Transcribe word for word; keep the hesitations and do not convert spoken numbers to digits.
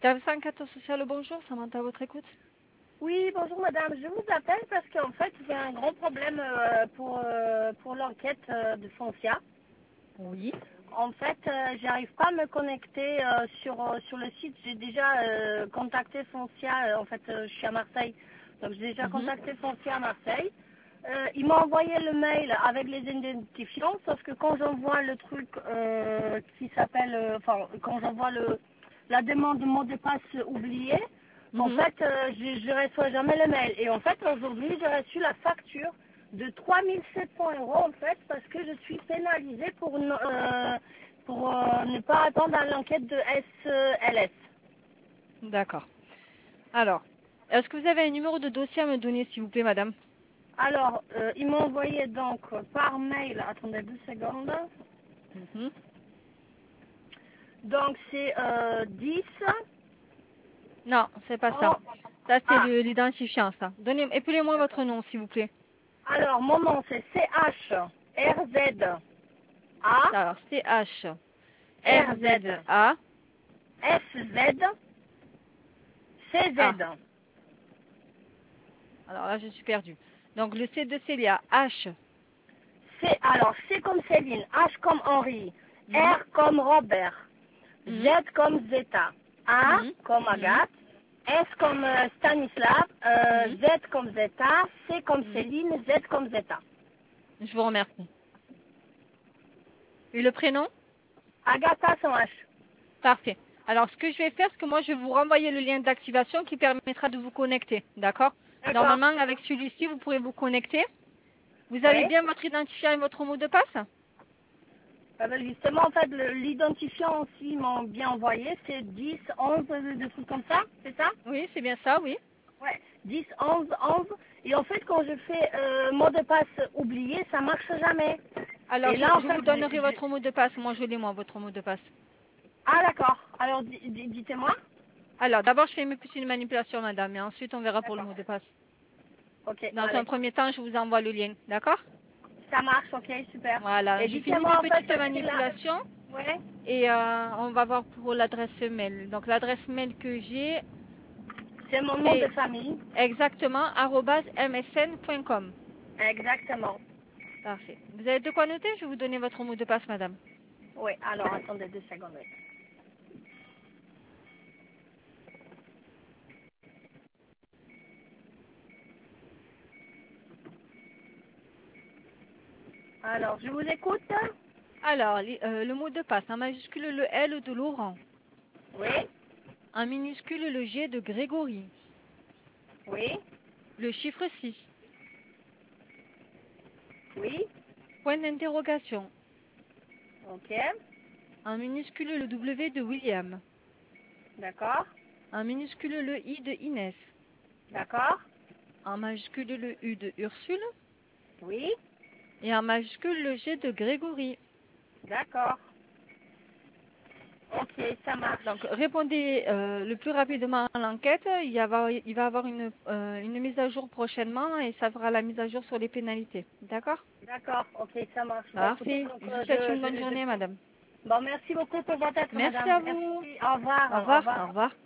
Intervention sociale, bonjour, Samantha à votre écoute. Oui, bonjour madame. Je vous appelle parce qu'en fait, j'ai un grand problème euh, pour, euh, pour l'enquête euh, de Foncia. Oui. En fait, euh, j'arrive pas à me connecter euh, sur, euh, sur le site. J'ai déjà euh, contacté Foncia. euh, en fait, euh, je suis à Marseille. Donc, j'ai déjà Mhm. contacté Foncia à Marseille. Euh, il m'a envoyé le mail avec les identifiants, sauf que quand j'envoie le truc euh, qui s'appelle, euh, enfin, quand j'envoie le la demande de mot de passe oublié, en Mhm. fait, euh, je ne reçois jamais le mail. Et en fait, aujourd'hui, j'ai reçu la facture de trois mille sept cents euros, en fait, parce que je suis pénalisée pour, ne- euh, pour euh, ne pas attendre à l'enquête de S L S. D'accord. Alors, est-ce que vous avez un numéro de dossier à me donner, s'il vous plaît, madame? Alors, euh, ils m'ont envoyé donc par mail, attendez deux secondes, Mhm. donc c'est euh, dix. Non, c'est pas ça. Oh, Ça, c'est ah, le- l'identifiant, ça. Donnez, épelez-moi votre nom, s'il vous plaît. alors mon nom c'est C H R Z A Alors, C H R R Z Z A S Z C A. Z. Alors là, je suis perdue. Donc, le C de Célia, H. C, alors C comme Céline, H comme Henri, Mhm. R comme Robert, Mhm. Z comme Zeta, A Mhm. comme Mhm. Agathe, S comme euh, Stanislav, euh, Mhm. Z comme Zeta, C comme Mhm. Céline, Z comme Zeta. Je vous remercie. Et le prénom? Agatha sans H. Parfait. Alors, ce que je vais faire, c'est que moi, je vais vous renvoyer le lien d'activation qui permettra de vous connecter. D'accord? D'accord. Normalement, avec celui-ci, vous pourrez vous connecter. Vous avez Oui. bien votre identifiant et votre mot de passe? Ah ben, justement, en fait, le- l'identifiant aussi ils m'ont bien envoyé, c'est dix, onze, euh, des trucs comme ça, c'est ça? Oui, c'est bien ça, oui. Ouais, dix, onze, onze. Et en fait, quand je fais euh, mot de passe oublié, ça marche jamais. Alors, Et je, là, en je fait, vous je- donnerai je- votre mot de passe. Moi, je l'ai, moi, votre mot de passe. ah d'accord. Alors, di- di- dites-moi. Alors, d'abord, je fais une petite manipulation, madame, et ensuite, on verra pour le D'accord. mot de passe. Ok, Dans un allez. premier temps, je vous envoie le lien. D'accord? Ça marche, ok, super. Voilà. Et Je finis une dites-moi, en fait, petite c'est la... manipulation Ouais, et euh, on va voir pour l'adresse mail. Donc, l'adresse mail que j'ai, c'est mon nom de c'est famille. exactement arobase m s n point com. Exactement. Parfait. Vous avez de quoi noter? Je vais vous donner votre mot de passe, madame. Oui, alors, attendez deux secondes. Oui. Alors, je vous écoute. Alors, li- euh, le mot de passe, en majuscule le L de Laurent, Oui, en minuscule le G de Grégory, oui, le chiffre six, oui. point d'interrogation, Ok, en minuscule le W de William, d'accord, en minuscule le I de Inès, d'accord, en majuscule le U de Ursule oui, et en majuscule le G de Grégory. d'accord. Ok, ça marche. Donc, répondez euh, le plus rapidement à l'enquête. Il, y avoir- il va y avoir une, euh, une mise à jour prochainement et ça fera la mise à jour sur les pénalités. D'accord? D'accord, ok, ça marche. Bah, écoutez, Parfait. donc, Je vous euh, souhaite je, une bonne je, journée, je- madame. Bon, merci beaucoup pour votre aide, Merci madame. à vous. Merci. Au revoir, Au au revoir. Au revoir. revoir.